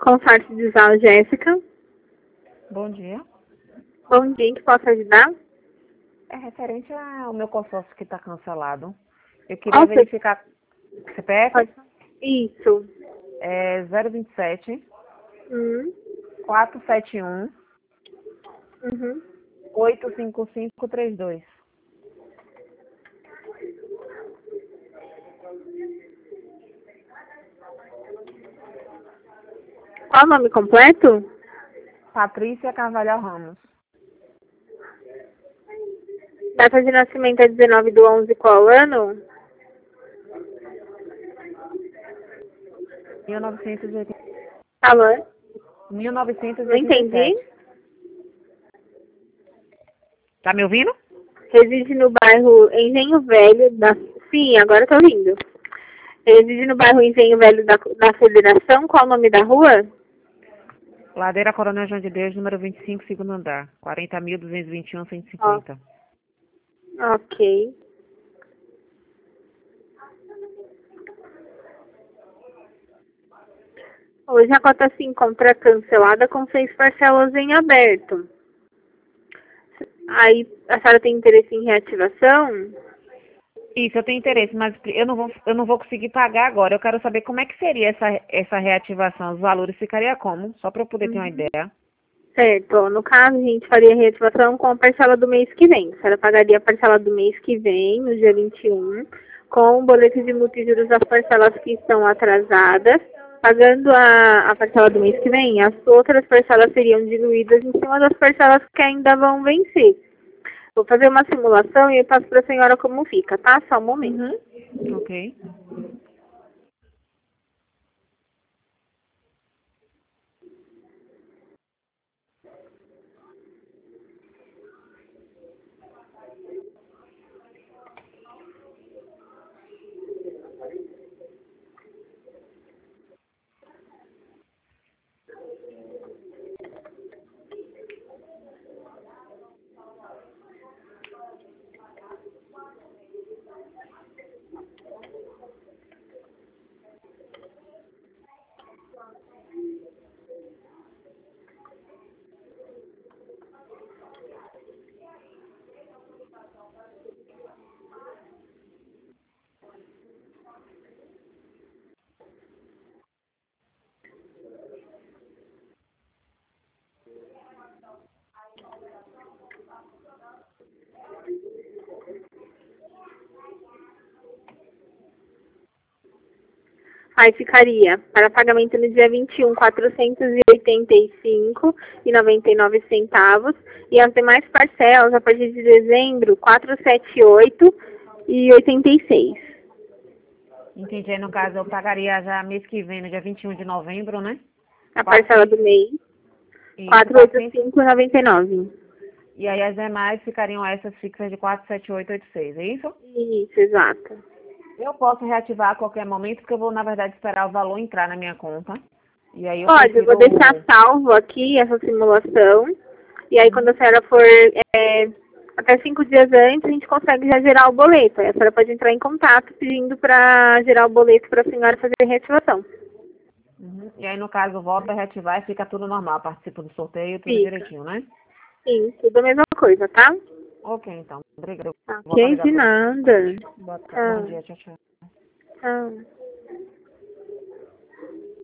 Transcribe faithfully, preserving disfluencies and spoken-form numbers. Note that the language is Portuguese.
Consórcio de Sal, Jéssica. Bom dia. Bom dia, em que posso ajudar? É referente ao meu consórcio que está cancelado. Eu queria Qual verificar C P F. Pode... Isso. É zero vinte e sete, Hum. quatrocentos e setenta e um, Uhum. oitocentos e cinquenta e cinco, trinta e dois. Qual o nome completo? Patrícia Carvalhal Ramos. Data de nascimento é dezenove do onze, qual ano? mil novecentos e oitenta Alô? mil novecentos e Não oitenta e entendi. sete. Tá me ouvindo? Reside no bairro Engenho Velho da... Sim, agora tô ouvindo. Reside no bairro Engenho Velho da, da Federação. Qual o nome da rua? Ladeira Coronel João de Deus, número vinte e cinco, segundo andar. quarenta mil duzentos e vinte e um, cento e Ó, cinquenta. ok. Hoje a cota se encontra cancelada com seis parcelas em aberto. Aí, a senhora tem interesse em reativação? Isso, eu tenho interesse, mas eu não vou, eu não vou conseguir pagar agora. Eu quero saber como é que seria essa, essa reativação. Os valores ficaria como? Só para eu poder ter uma Uhum. ideia. Certo. No caso, a gente faria a reativação com a parcela do mês que vem. A senhora pagaria a parcela do mês que vem, no dia vinte e um, com o boleto de multa e juros das parcelas que estão atrasadas. Pagando a, a parcela do mês que vem, as outras parcelas seriam diluídas em cima das parcelas que ainda vão vencer. Vou fazer uma simulação e eu passo para a senhora como fica, tá? Só um momento. Uhum. Ok. Aí ficaria para pagamento no dia vinte e um, quatrocentos e oitenta e cinco reais e noventa e nove centavos. E as demais parcelas, a partir de dezembro, quatrocentos e setenta e oito reais e oitenta e seis centavos. Entendi. Aí, no caso, eu pagaria já mês que vem, no dia vinte e um de novembro, né? A parcela do quatrocentos, mês, isso, quatrocentos e oitenta e quatrocentos. cinco reais e noventa e nove centavos. E aí as demais ficariam essas fixas de quatrocentos e setenta e oito reais e oitenta e seis, é isso? Isso, exato. Eu posso reativar a qualquer momento, porque eu vou, na verdade, esperar o valor entrar na minha conta. E aí eu Pode, eu vou prefiro... deixar salvo aqui essa simulação. E aí, quando Uhum. a senhora for é, até cinco dias antes, a gente consegue já gerar o boleto. Aí a senhora pode entrar em contato pedindo para gerar o boleto para a senhora fazer a reativação. Uhum. E aí, no caso, volta a reativar e fica tudo normal. Participo do sorteio, tudo Fica. direitinho, né? Sim, tudo a mesma coisa, tá? Ok, então. Obrigada. Vou voltar a Ok, ligar de para nada. Boa tarde. Bom Tchau. dia, tchau, tchau. Tchau.